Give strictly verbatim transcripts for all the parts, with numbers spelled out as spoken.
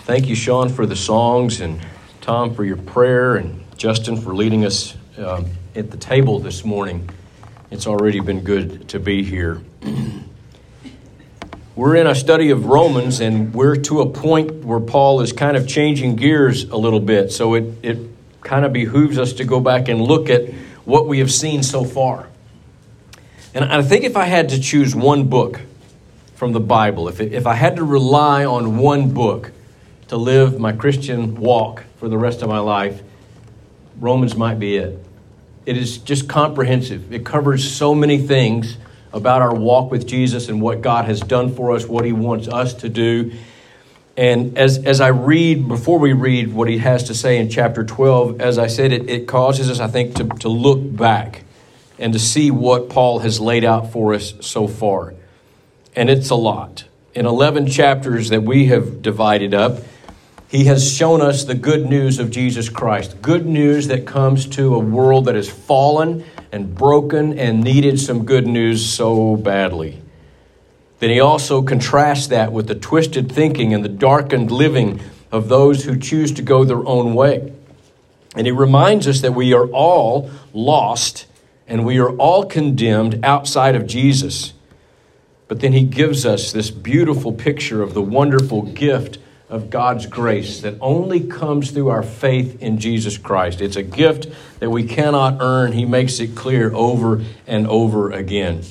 Thank you, Sean, for the songs, and Tom for your prayer, and Justin for leading us um, at the table this morning. It's already been good to be here. We're in a study of Romans, and we're to a point where Paul is kind of changing gears a little bit. So it, it kind of behooves us to go back and look at what we have seen so far. And I think if I had to choose one book from the Bible, if, it, if I had to rely on one book to live my Christian walk for the rest of my life, Romans might be it. It is just comprehensive. It covers so many things about our walk with Jesus and what God has done for us, what he wants us to do. And as, as I read, before we read what he has to say in chapter twelve, as I said, it, it causes us, I think, to, to look back and to see what Paul has laid out for us so far. And it's a lot. In eleven chapters that we have divided up, he has shown us the good news of Jesus Christ. Good news that comes to a world that has fallen and broken and needed some good news so badly. Then he also contrasts that with the twisted thinking and the darkened living of those who choose to go their own way. And he reminds us that we are all lost and we are all condemned outside of Jesus. But then he gives us this beautiful picture of the wonderful gift of God's grace that only comes through our faith in Jesus Christ. It's a gift that we cannot earn. He makes it clear over and over again.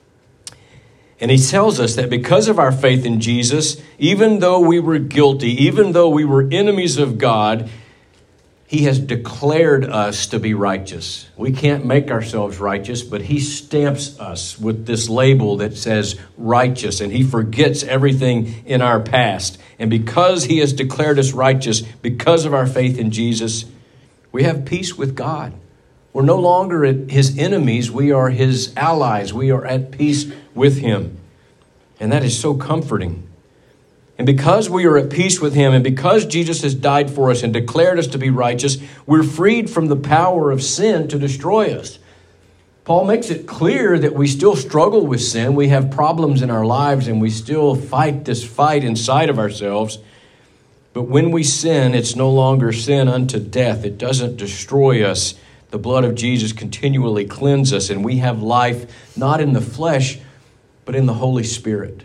And he tells us that because of our faith in Jesus, even though we were guilty, even though we were enemies of God, he has declared us to be righteous. We can't make ourselves righteous, but he stamps us with this label that says righteous, and he forgets everything in our past. And because he has declared us righteous, because of our faith in Jesus, we have peace with God. We're no longer his enemies. We are his allies. We are at peace with him. And that is so comforting. And because we are at peace with him, and because Jesus has died for us and declared us to be righteous, we're freed from the power of sin to destroy us. Paul makes it clear that we still struggle with sin. We have problems in our lives, and we still fight this fight inside of ourselves. But when we sin, it's no longer sin unto death. It doesn't destroy us. The blood of Jesus continually cleanses us, and we have life not in the flesh, but in the Holy Spirit.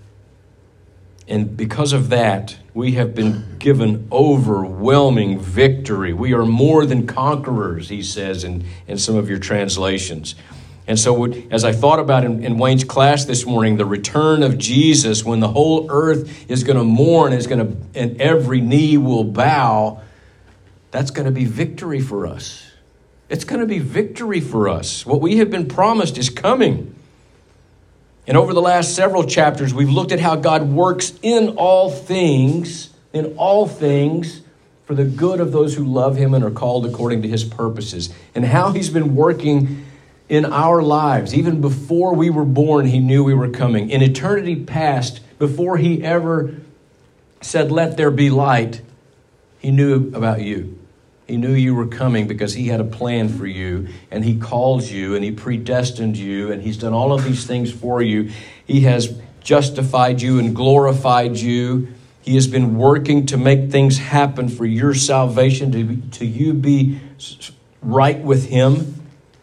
And because of that, we have been given overwhelming victory. We are more than conquerors, he says in, in some of your translations. And so as I thought about in, in Wayne's class this morning, the return of Jesus, when the whole earth is going to mourn, is going to, and every knee will bow, that's going to be victory for us. It's going to be victory for us. What we have been promised is coming. And over the last several chapters, we've looked at how God works in all things, in all things, for the good of those who love him and are called according to his purposes. And how he's been working in our lives. Even before we were born, he knew we were coming. In eternity past, before he ever said, "Let there be light," he knew about you. He knew you were coming because he had a plan for you, and he called you, and he predestined you, and he's done all of these things for you. He has justified you and glorified you. He has been working to make things happen for your salvation, to, to you be right with him.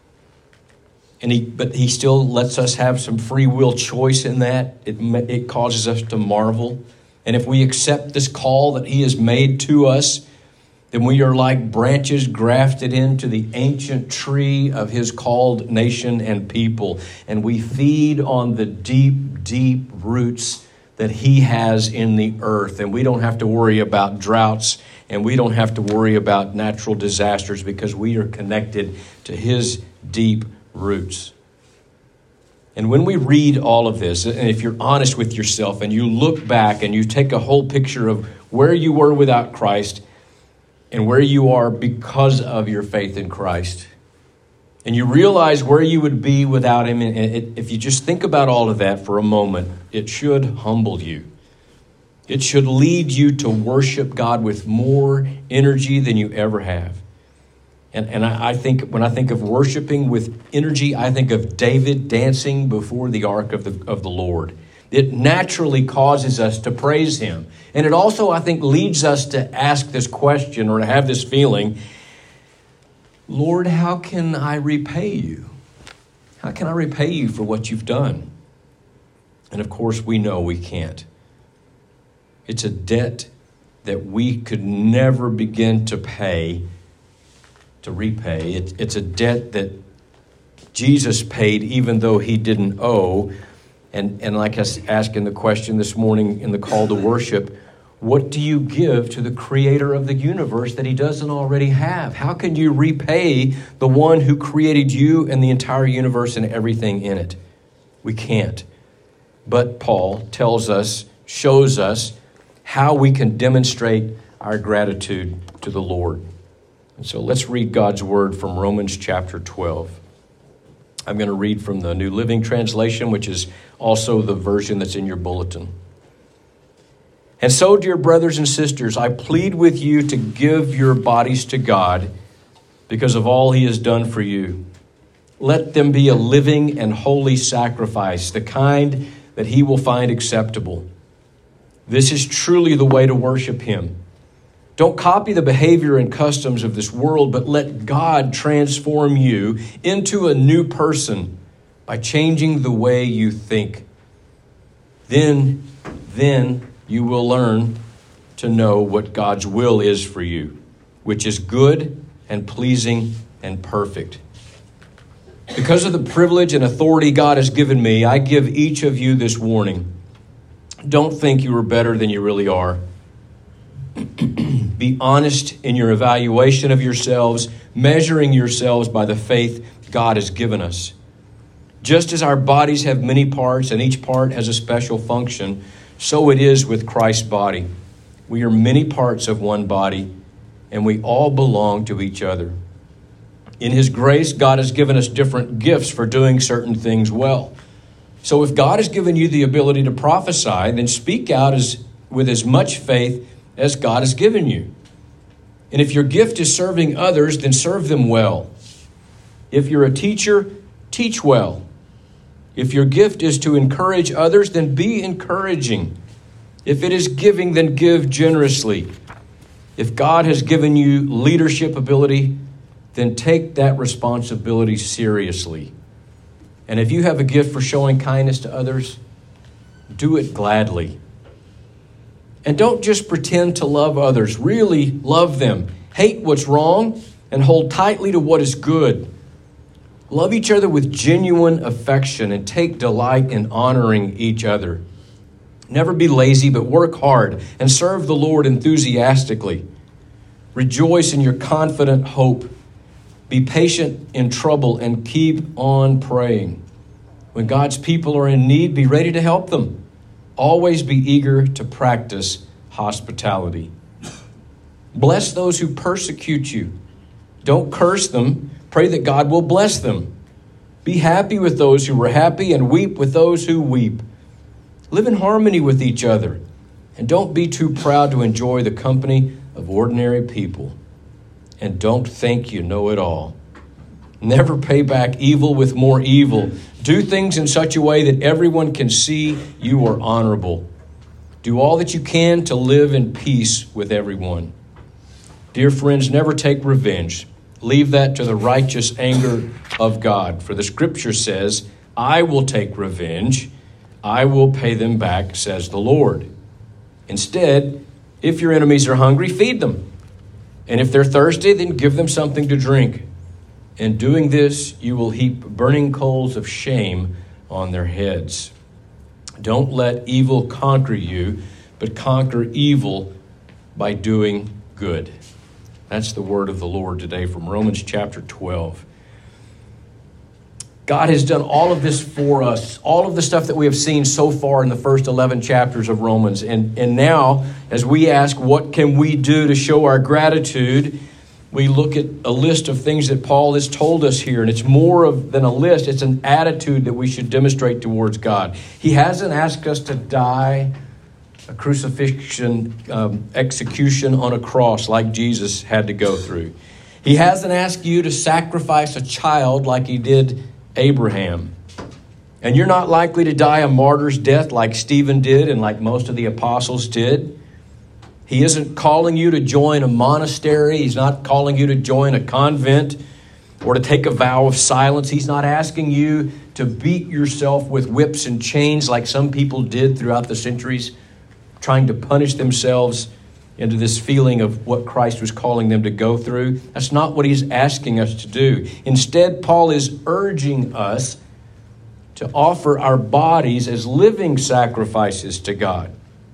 And he, but he still lets us have some free will choice in that. It, it causes us to marvel. And if we accept this call that he has made to us, then we are like branches grafted into the ancient tree of his called nation and people. And we feed on the deep, deep roots that he has in the earth. And we don't have to worry about droughts, and we don't have to worry about natural disasters, because we are connected to his deep roots. And when we read all of this, and if you're honest with yourself and you look back and you take a whole picture of where you were without Christ and where you are because of your faith in Christ, and you realize where you would be without him, and it, if you just think about all of that for a moment, it should humble you. It should lead you to worship God with more energy than you ever have. And, and I, I think when I think of worshiping with energy, I think of David dancing before the ark of the, of the Lord. It naturally causes us to praise him. And it also, I think, leads us to ask this question or to have this feeling, Lord, how can I repay you? How can I repay you for what you've done? And of course, we know we can't. It's a debt that we could never begin to pay, to repay. It, it's a debt that Jesus paid even though he didn't owe. And, and like I was asking the question this morning in the call to worship, what do you give to the creator of the universe that he doesn't already have? How can you repay the one who created you and the entire universe and everything in it? We can't. But Paul tells us, shows us how we can demonstrate our gratitude to the Lord. And so let's read God's word from Romans chapter twelve. I'm going to read from the New Living Translation, which is also the version that's in your bulletin. And so, dear brothers and sisters, I plead with you to give your bodies to God because of all he has done for you. Let them be a living and holy sacrifice, the kind that he will find acceptable. This is truly the way to worship him. Don't copy the behavior and customs of this world, but let God transform you into a new person by changing the way you think. Then, then you will learn to know what God's will is for you, which is good and pleasing and perfect. Because of the privilege and authority God has given me, I give each of you this warning. Don't think you are better than you really are. Be honest in your evaluation of yourselves, measuring yourselves by the faith God has given us. Just as our bodies have many parts and each part has a special function, so it is with Christ's body. We are many parts of one body, and we all belong to each other. In his grace, God has given us different gifts for doing certain things well. So if God has given you the ability to prophesy, then speak out as, with as much faith as God has given you. And if your gift is serving others, then serve them well. If you're a teacher, teach well. If your gift is to encourage others, then be encouraging. If it is giving, then give generously. If God has given you leadership ability, then take that responsibility seriously. And if you have a gift for showing kindness to others, do it gladly. And don't just pretend to love others. Really love them. Hate what's wrong and hold tightly to what is good. Love each other with genuine affection and take delight in honoring each other. Never be lazy, but work hard and serve the Lord enthusiastically. Rejoice in your confident hope. Be patient in trouble and keep on praying. When God's people are in need, be ready to help them. Always be eager to practice hospitality. Bless those who persecute you. Don't curse them. Pray that God will bless them. Be happy with those who are happy and weep with those who weep. Live in harmony with each other. And don't be too proud to enjoy the company of ordinary people. And don't think you know it all. Never pay back evil with more evil. Do things in such a way that everyone can see you are honorable. Do all that you can to live in peace with everyone. Dear friends, never take revenge. Leave that to the righteous anger of God. For the scripture says, I will take revenge. I will pay them back, says the Lord. Instead, if your enemies are hungry, feed them. And if they're thirsty, then give them something to drink. In doing this, you will heap burning coals of shame on their heads. Don't let evil conquer you, but conquer evil by doing good. That's the word of the Lord today from Romans chapter twelve. God has done all of this for us, all of the stuff that we have seen so far in the first eleven chapters of Romans. And, and now, as we ask, what can we do to show our gratitude? We look at a list of things that Paul has told us here. And it's more of, than a list. It's an attitude that we should demonstrate towards God. He hasn't asked us to die a crucifixion, um, execution on a cross like Jesus had to go through. He hasn't asked you to sacrifice a child like he did Abraham. And you're not likely to die a martyr's death like Stephen did and like most of the apostles did. He isn't calling you to join a monastery. He's not calling you to join a convent or to take a vow of silence. He's not asking you to beat yourself with whips and chains like some people did throughout the centuries, trying to punish themselves into this feeling of what Christ was calling them to go through. That's not what he's asking us to do. Instead, Paul is urging us to offer our bodies as living sacrifices to God.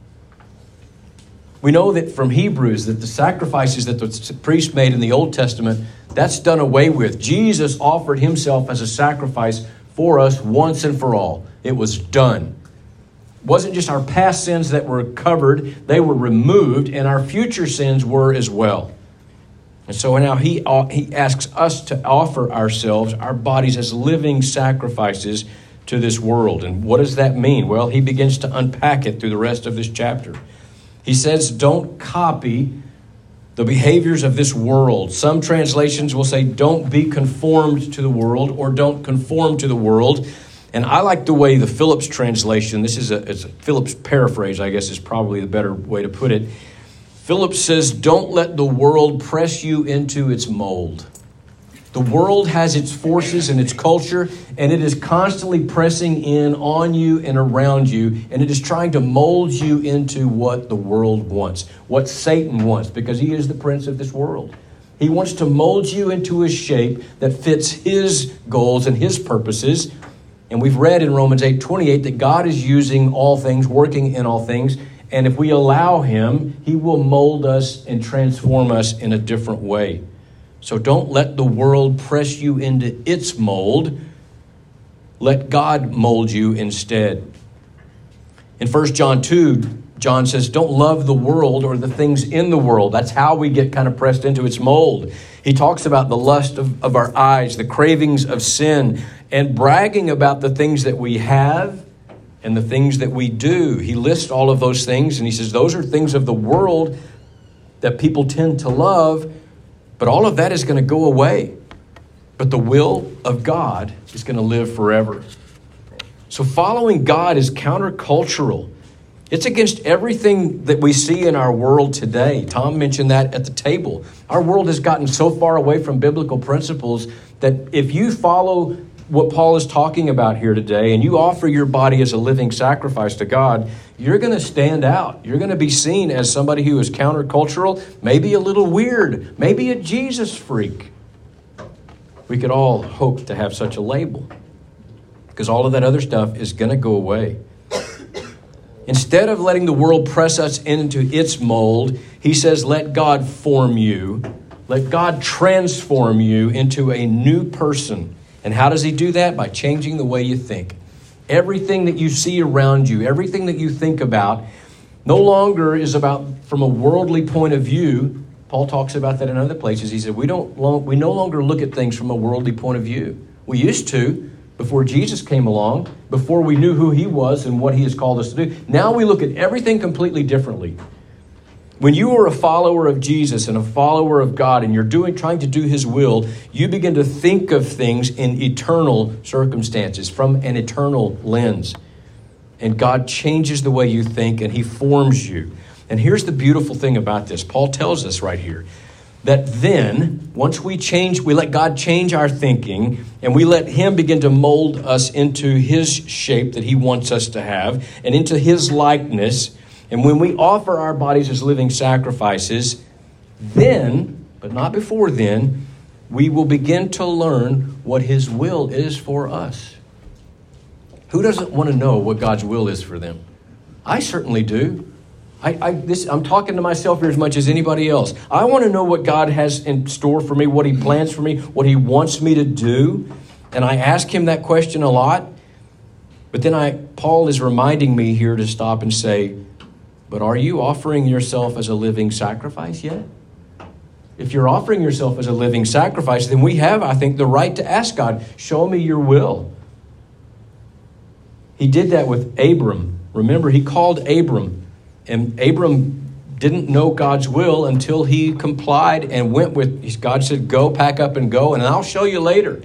We know that from Hebrews that the sacrifices that the priest made in the Old Testament, that's done away with. Jesus offered himself as a sacrifice for us once and for all. It was done. It wasn't just our past sins that were covered, they were removed, and our future sins were as well. And so now he, he asks us to offer ourselves, our bodies, as living sacrifices to this world. And what does that mean? Well, he begins to unpack it through the rest of this chapter. He says, don't copy the behaviors of this world. Some translations will say, don't be conformed to the world, or don't conform to the world. And I like the way the Phillips translation, this is a, it's a Phillips paraphrase, I guess is probably the better way to put it. Phillips says, don't let the world press you into its mold. The world has its forces and its culture, and it is constantly pressing in on you and around you, and it is trying to mold you into what the world wants, what Satan wants, because he is the prince of this world. He wants to mold you into a shape that fits his goals and his purposes. And we've read in Romans eight twenty-eight that God is using all things, working in all things, and if we allow him, he will mold us and transform us in a different way. So don't let the world press you into its mold. Let God mold you instead. In First John two, John says, don't love the world or the things in the world. That's how we get kind of pressed into its mold. He talks about the lust of, of our eyes, the cravings of sin, and bragging about the things that we have and the things that we do. He lists all of those things, and he says those are things of the world that people tend to love. But all of that is going to go away. But the will of God is going to live forever. So following God is countercultural. It's against everything that we see in our world today. Tom mentioned that at the table. Our world has gotten so far away from biblical principles that if you follow what Paul is talking about here today and you offer your body as a living sacrifice to God, you're going to stand out. You're going to be seen as somebody who is countercultural, maybe a little weird, maybe a Jesus freak. We could all hope to have such a label because all of that other stuff is going to go away. Instead of letting the world press us into its mold, he says, let God form you. Let God transform you into a new person. And how does he do that? By changing the way you think. Everything that you see around you, everything that you think about, no longer is about from a worldly point of view. Paul talks about that in other places. He said, we don't long, we no longer look at things from a worldly point of view. We used to before Jesus came along, before we knew who he was and what he has called us to do. Now we look at everything completely differently. When you are a follower of Jesus and a follower of God and you're doing, trying to do his will, you begin to think of things in eternal circumstances, from an eternal lens. And God changes the way you think and he forms you. And here's the beautiful thing about this. Paul tells us right here that then, once we change, we let God change our thinking and we let him begin to mold us into his shape that he wants us to have and into his likeness. And when we offer our bodies as living sacrifices, then, but not before then, we will begin to learn what his will is for us. Who doesn't want to know what God's will is for them? I certainly do. I, I, this, I'm talking to myself here as much as anybody else. I want to know what God has in store for me, what he plans for me, what he wants me to do. And I ask him that question a lot. But then I, Paul is reminding me here to stop and say, but are you offering yourself as a living sacrifice yet? If you're offering yourself as a living sacrifice, then we have, I think, the right to ask God, show me your will. He did that with Abram. Remember, he called Abram. And Abram didn't know God's will until he complied and went with, God said, go, pack up and go, and I'll show you later.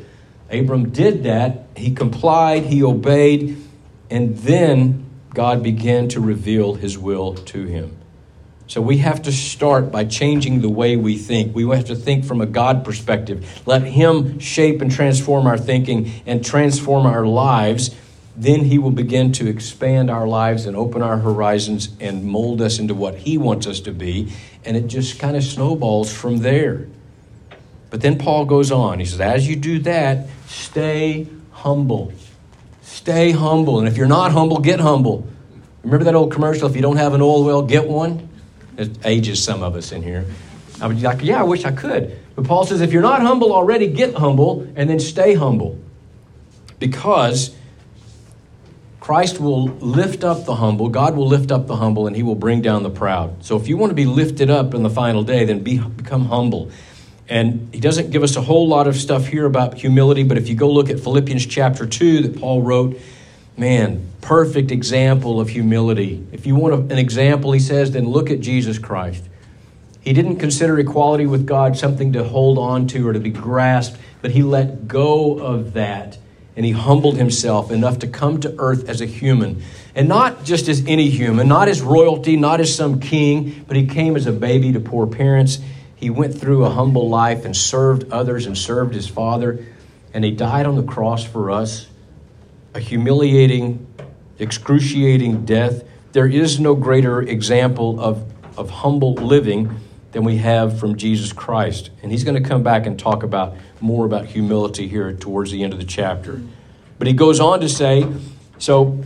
Abram did that. He complied, he obeyed, and then God began to reveal his will to him. So we have to start by changing the way we think. We have to think from a God perspective. Let him shape and transform our thinking and transform our lives. Then he will begin to expand our lives and open our horizons and mold us into what he wants us to be. And it just kind of snowballs from there. But then Paul goes on. He says, as you do that, stay humble. Stay humble. And if you're not humble, get humble. Remember that old commercial, if you don't have an oil well, get one? It ages some of us in here. I would be like, yeah, I wish I could. But Paul says, if you're not humble already, get humble and then stay humble. Because Christ will lift up the humble. God will lift up the humble and he will bring down the proud. So if you want to be lifted up in the final day, then be, become humble. And he doesn't give us a whole lot of stuff here about humility, but if you go look at Philippians chapter two that Paul wrote, man, perfect example of humility. If you want an example, he says, then look at Jesus Christ. He didn't consider equality with God something to hold on to or to be grasped, but he let go of that. And he humbled himself enough to come to earth as a human. And not just as any human, not as royalty, not as some king, but he came as a baby to poor parents. He went through a humble life and served others and served his Father. And he died on the cross for us. A humiliating, excruciating death. There is no greater example of, of humble living than we have from Jesus Christ. And he's going to come back and talk about more about humility here towards the end of the chapter. But he goes on to say, so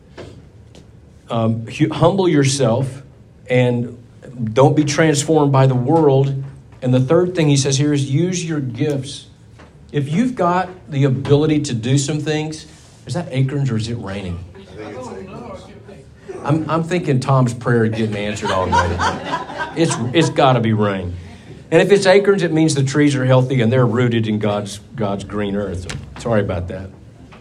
um, humble yourself and don't be transformed by the world. And the third thing he says here is use your gifts. If you've got the ability to do some things, is that acorns or is it raining? I'm, I'm thinking Tom's prayer is getting answered already. It's it's got to be rain. And if it's acorns, it means the trees are healthy and they're rooted in God's God's green earth. So sorry about that.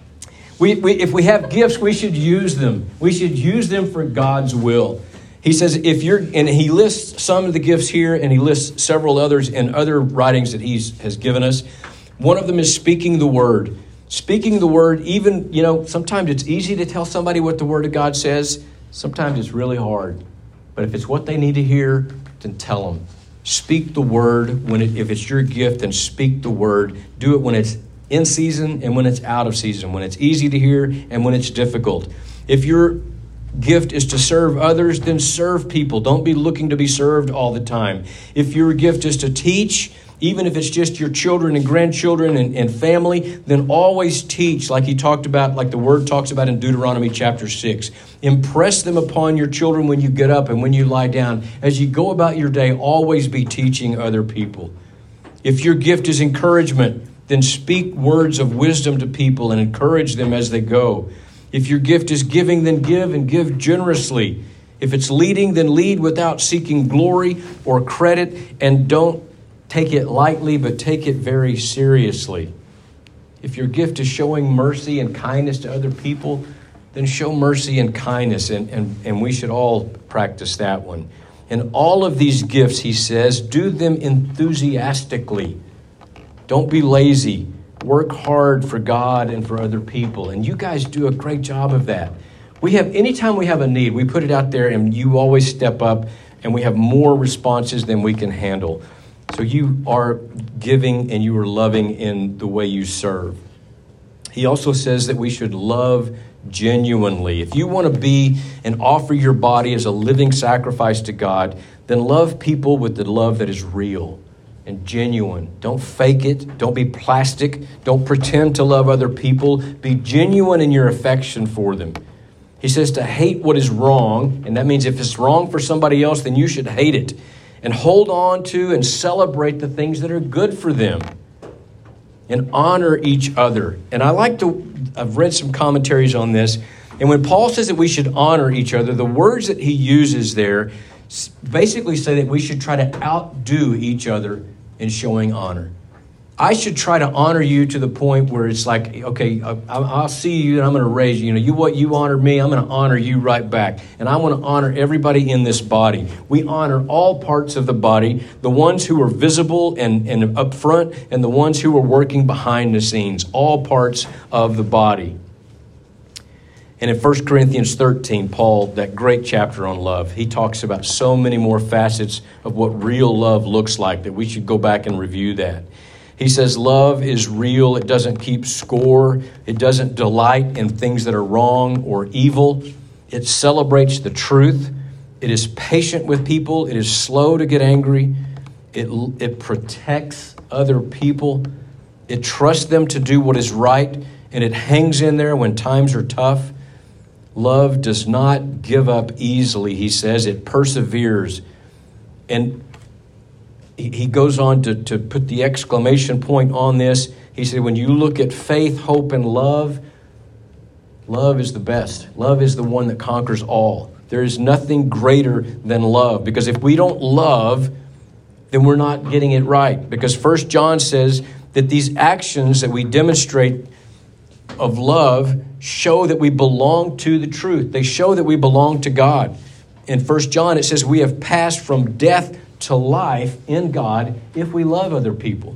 We, we if we have gifts, we should use them. We should use them for God's will. He says if you're, and he lists some of the gifts here, and he lists several others in other writings that he has given us. One of them is speaking the word. Speaking the word, even, you know, sometimes it's easy to tell somebody what the word of God says. Sometimes it's really hard. But if it's what they need to hear, then tell them. Speak the word. When it, if it's your gift, then speak the word. Do it when it's in season and when it's out of season. When it's easy to hear and when it's difficult. If your gift is to serve others, then serve people. Don't be looking to be served all the time. If your gift is to teach, even if it's just your children and grandchildren and, and family, then always teach like he talked about, like the word talks about in Deuteronomy chapter six. Impress them upon your children when you get up and when you lie down. As you go about your day, always be teaching other people. If your gift is encouragement, then speak words of wisdom to people and encourage them as they go. If your gift is giving, then give and give generously. If it's leading, then lead without seeking glory or credit, and don't take it lightly, but take it very seriously. If your gift is showing mercy and kindness to other people, then show mercy and kindness, and, and, and we should all practice that one. And all of these gifts, he says, do them enthusiastically. Don't be lazy. Work hard for God and for other people. And you guys do a great job of that. We have, anytime we have a need, we put it out there and you always step up, and we have more responses than we can handle. So you are giving and you are loving in the way you serve. He also says that we should love genuinely. If you want to be and offer your body as a living sacrifice to God, then love people with the love that is real and genuine. Don't fake it. Don't be plastic. Don't pretend to love other people. Be genuine in your affection for them. He says to hate what is wrong, and that means if it's wrong for somebody else, then you should hate it. And hold on to and celebrate the things that are good for them. And honor each other. And I like to, I've read some commentaries on this. And when Paul says that we should honor each other, the words that he uses there basically say that we should try to outdo each other in showing honor. I should try to honor you to the point where it's like, okay, I'll see you and I'm going to raise you. You know, you what you honored me, I'm going to honor you right back. And I want to honor everybody in this body. We honor all parts of the body, the ones who are visible and, and up front, and the ones who are working behind the scenes, all parts of the body. And in First Corinthians thirteen, Paul, that great chapter on love, he talks about so many more facets of what real love looks like that we should go back and review that. He says love is real. It doesn't keep score. It doesn't delight in things that are wrong or evil. It celebrates the truth. It is patient with people. It is slow to get angry. It, it protects other people. It trusts them to do what is right, and it hangs in there when times are tough. Love does not give up easily, he says. It perseveres. And he goes on to, to put the exclamation point on this. He said, when you look at faith, hope, and love, love is the best. Love is the one that conquers all. There is nothing greater than love. Because if we don't love, then we're not getting it right. Because First John says that these actions that we demonstrate of love show that we belong to the truth. They show that we belong to God. In First John, it says we have passed from death to life in God if we love other people.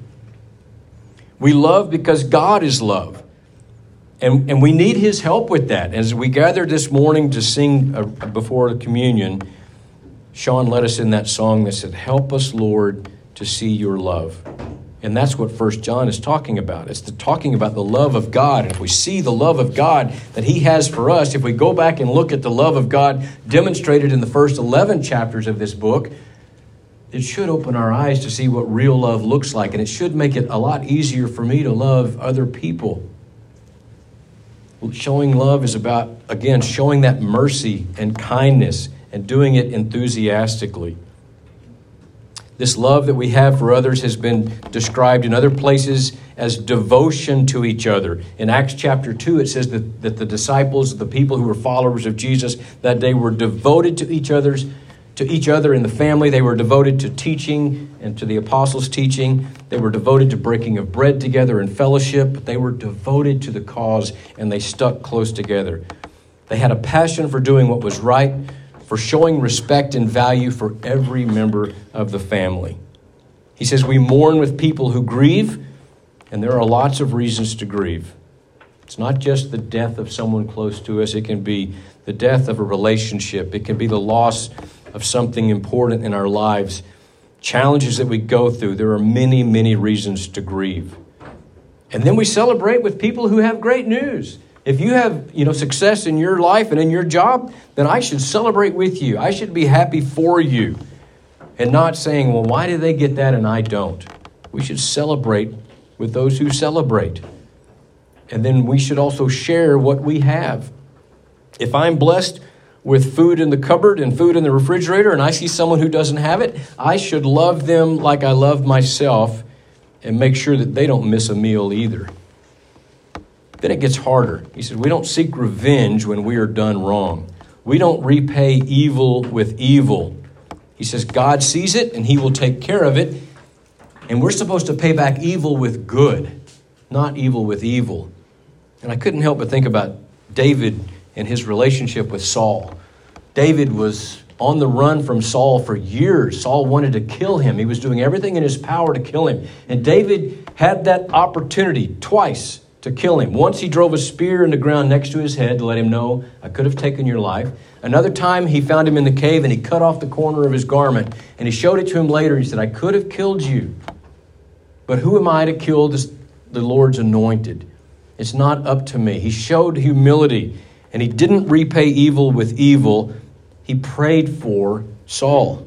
We love because God is love. And, and we need his help with that. As we gathered this morning to sing uh, before the communion, Sean led us in that song that said, help us, Lord, to see your love. And that's what First John is talking about. It's the talking about the love of God. And if we see the love of God that he has for us, if we go back and look at the love of God demonstrated in the first eleven chapters of this book, it should open our eyes to see what real love looks like. And it should make it a lot easier for me to love other people. Showing love is about, again, showing that mercy and kindness and doing it enthusiastically. This love that we have for others has been described in other places as devotion to each other. In Acts chapter two, it says that, that the disciples, the people who were followers of Jesus that day, were devoted to each other's to each other in the family. They were devoted to teaching and to the apostles' teaching. They were devoted to breaking of bread together and fellowship. They were devoted to the cause, and they stuck close together. They had a passion for doing what was right, for showing respect and value for every member of the family. He says we mourn with people who grieve, and there are lots of reasons to grieve. It's not just the death of someone close to us. It can be the death of a relationship. It can be the loss of something important in our lives, challenges that we go through. There are many, many reasons to grieve. And then we celebrate with people who have great news. If you have, you know, success in your life and in your job, then I should celebrate with you. I should be happy for you. And not saying, well, why did they get that and I don't? We should celebrate with those who celebrate. And then we should also share what we have. If I'm blessed with food in the cupboard and food in the refrigerator, and I see someone who doesn't have it, I should love them like I love myself and make sure that they don't miss a meal either. Then it gets harder. He says, we don't seek revenge when we are done wrong. We don't repay evil with evil. He says, God sees it and he will take care of it. And we're supposed to pay back evil with good, not evil with evil. And I couldn't help but think about David and his relationship with Saul. David was on the run from Saul for years. Saul wanted to kill him. He was doing everything in his power to kill him. And David had that opportunity twice to kill him. Once he drove a spear in the ground next to his head to let him know, I could have taken your life. Another time he found him in the cave and he cut off the corner of his garment. And he showed it to him later. He said, I could have killed you. But who am I to kill this, the Lord's anointed? It's not up to me. He showed humility. And he didn't repay evil with evil. He prayed for Saul.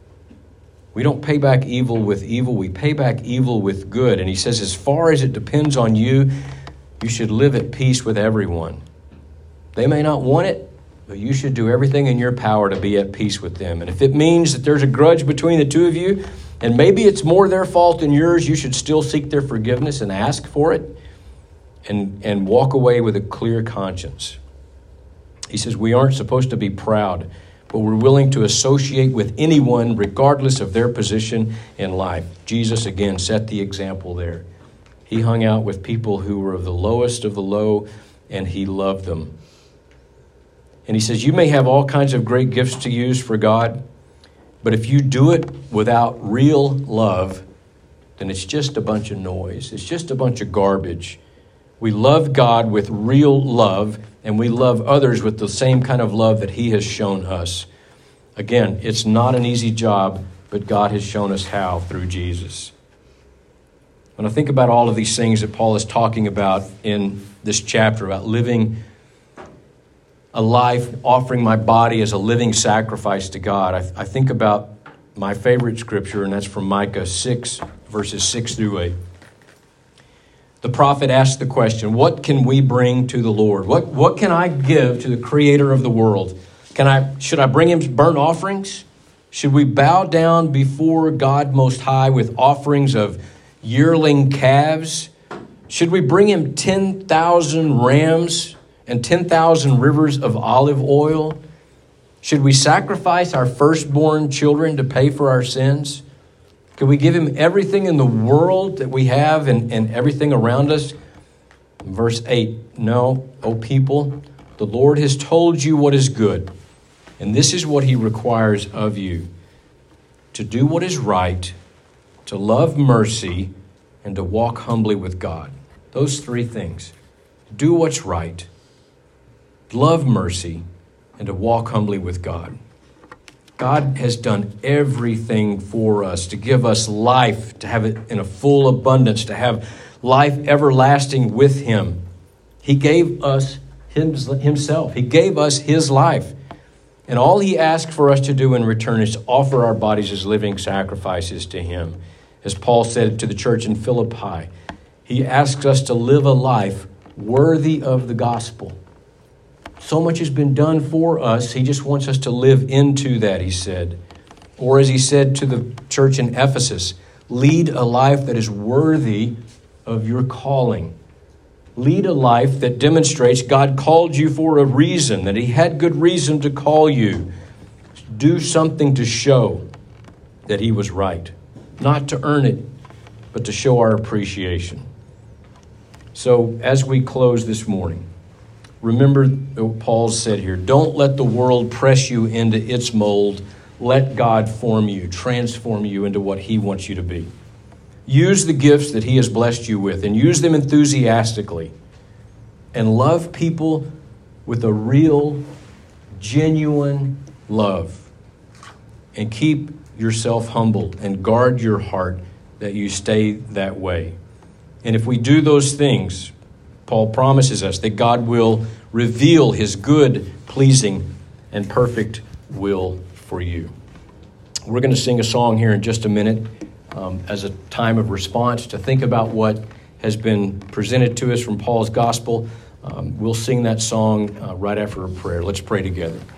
We don't pay back evil with evil. We pay back evil with good. And he says, as far as it depends on you, you should live at peace with everyone. They may not want it, but you should do everything in your power to be at peace with them. And if it means that there's a grudge between the two of you, and maybe it's more their fault than yours, you should still seek their forgiveness and ask for it and, and walk away with a clear conscience. He says we aren't supposed to be proud, but we're willing to associate with anyone regardless of their position in life. Jesus, again, set the example there. He hung out with people who were the lowest of the low, and he loved them. And he says, you may have all kinds of great gifts to use for God, but if you do it without real love, then it's just a bunch of noise. It's just a bunch of garbage. We love God with real love, and we love others with the same kind of love that he has shown us. Again, it's not an easy job, but God has shown us how through Jesus. When I think about all of these things that Paul is talking about in this chapter, about living a life, offering my body as a living sacrifice to God, I, I think about my favorite scripture, and that's from Micah six, verses six through eight. The prophet asked the question, what can we bring to the Lord? What, what can I give to the creator of the world? Can I, should I bring him burnt offerings? Should we bow down before God Most High with offerings of yearling calves? Should we bring him ten thousand rams and ten thousand rivers of olive oil? Should we sacrifice our firstborn children to pay for our sins? Could we give him everything in the world that we have and, and everything around us? Verse eight, no, O people, the Lord has told you what is good, and this is what he requires of you, to do what is right, to love mercy, and to walk humbly with God. Those three things. Do what's right, love mercy, and to walk humbly with God. God has done everything for us to give us life, to have it in a full abundance, to have life everlasting with him. He gave us himself. He gave us his life. And all he asks for us to do in return is to offer our bodies as living sacrifices to him. As Paul said to the church in Philippi, he asks us to live a life worthy of the gospel. So much has been done for us. He just wants us to live into that, he said. Or as he said to the church in Ephesus, lead a life that is worthy of your calling. Lead a life that demonstrates God called you for a reason, that he had good reason to call you. Do something to show that he was right. Not to earn it, but to show our appreciation. So as we close this morning, remember what Paul said here. Don't let the world press you into its mold. Let God form you, transform you into what he wants you to be. Use the gifts that he has blessed you with and use them enthusiastically. And love people with a real, genuine love. And keep yourself humble and guard your heart that you stay that way. And if we do those things, Paul promises us that God will reveal his good, pleasing, and perfect will for you. We're going to sing a song here in just a minute um, as a time of response to think about what has been presented to us from Paul's gospel. Um, we'll sing that song uh, right after a prayer. Let's pray together.